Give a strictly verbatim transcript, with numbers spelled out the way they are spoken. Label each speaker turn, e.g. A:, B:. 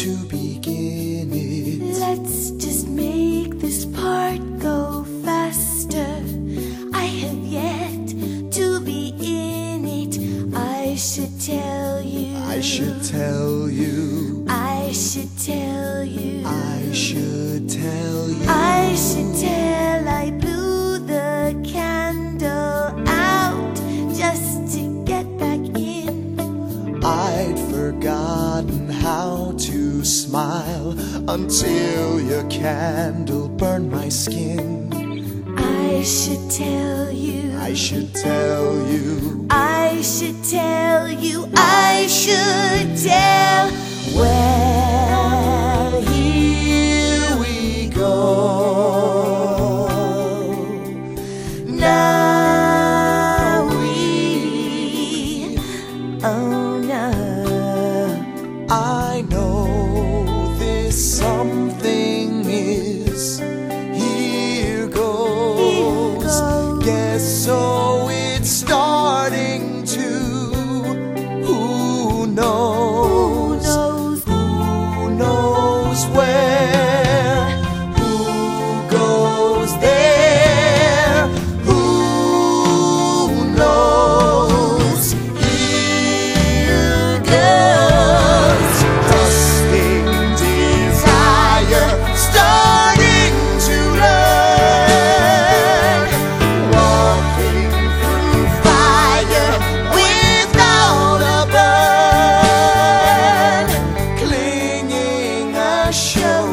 A: to begin it.
B: Let's just make this part go faster. I have yet to be in it. I should tell you.
A: I should tell you.
B: I should tell you.
A: I should tell you.
B: I should tell I blew the candle out just to get back in.
A: I'd forgotten how to smile until your candle burned my skin.
B: I should tell you.
A: I should tell you.
B: I should tell you. I should tell. Well, here we go. Now we, oh no.
A: I know this something is. Here goes.
B: Here goes.
A: Guess so it's starting to. Who knows?
B: Who knows?
A: Who knows where? Who goes there? Who knows? Here goes. Dusting desire, starting to learn. Walking through fire without a burn. Clinging a show.